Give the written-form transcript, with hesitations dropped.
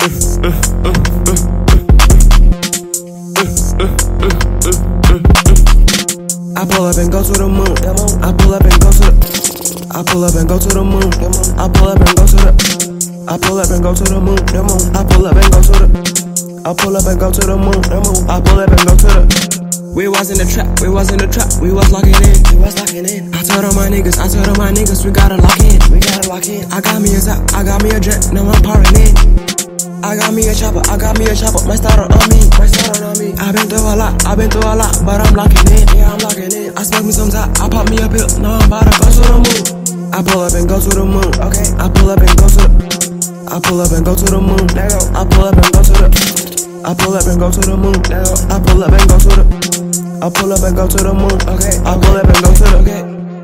I pull up and go to the moon. I pull up and go to the. I pull up and go to the moon. I pull up and go to the. I pull up and go to the moon. I pull up and go to the. I pull up and go to the moon. I pull up and go to the. We was in the trap, we was in the trap, we was locking in. I told all my niggas, we gotta lock in. I got me a zap, I got me a jet, now I'm pouring in. I got me a chopper, my starter on me. I been through a lot, but I'm locking in. I smoke me some top, I pop me a pill, now I'm about to go to the moon. I pull up and go to the moon, okay. I pull up and go to the. I pull up and go to the moon, I pull up and go to the. I pull up and go to the moon, I pull up and go to the. I pull up and go to the moon, okay. I pull up and go to the, okay.